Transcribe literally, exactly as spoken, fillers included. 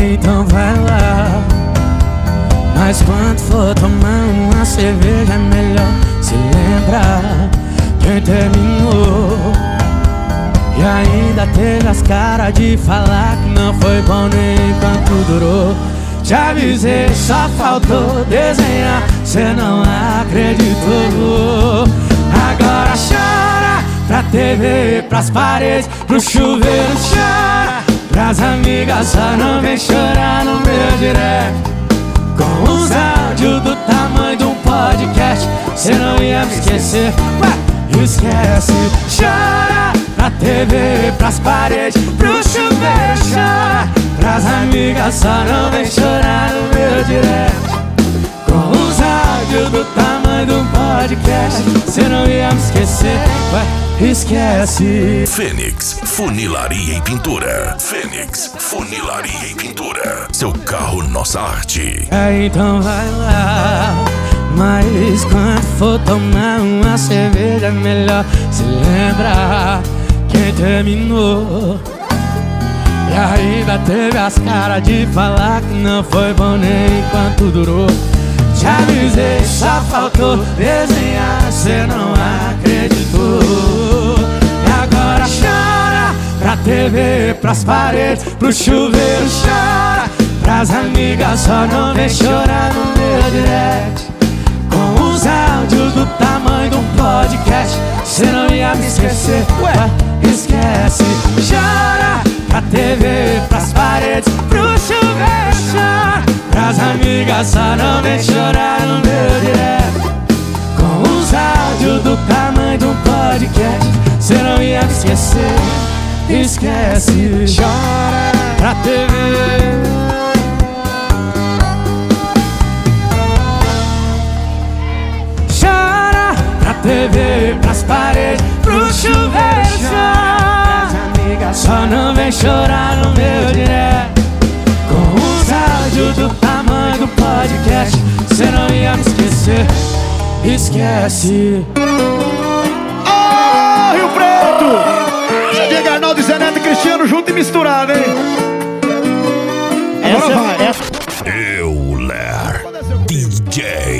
então vai lá. Mas quando for tomar uma cerveja é melhor se lembrar quem terminou. E ainda teve as caras de falar que não foi bom nem enquanto durou. Te avisei, só faltou desenhar, cê não acreditou. Agora chora pra T V, pras paredes, pro chuveiro chora. Pras amigas só não vem chorar no meu direct. Com os áudios do tamanho de um podcast, cê não ia me esquecer, ué, esquece. Chora pra T V, pras paredes, pro chuveiro chora. Pras amigas só não vem chorar no meu direct. Com os áudios do tamanho de um podcast, cê não ia me esquecer, ué, esquece. Fênix Funilaria e Pintura. Fênix Funilaria e Pintura. Seu carro, nossa arte. É, então vai lá. Mas quando for tomar uma cerveja é melhor se lembrar quem terminou. E ainda teve as caras de falar que não foi bom nem enquanto durou. Te avisei, só faltou desenhar, cê não acreditou. E agora chora pra T V, pras paredes, pro chuveiro chora. Pras amigas só não vem chorar no meu direct. Com os áudios do tamanho de um podcast, cê não ia me esquecer, ué, esquece. Chora pra T V, pras paredes, pro chuveiro chora. Pras amigas só não vem chorar no meu direct. Com os áudios do tamanho de um podcast, cê não ia me esquecer, esquece. Chora pra T V. T V, pras paredes, pro chuveiro chora. Só não vem chorar no meu direct. Com os áudios do tamanho do podcast, cê não ia me esquecer, esquece. Oh, Rio Preto! Diego Arnaldo, Zé Neto e Cristiano junto e misturado, hein? Agora vai. Euler D J.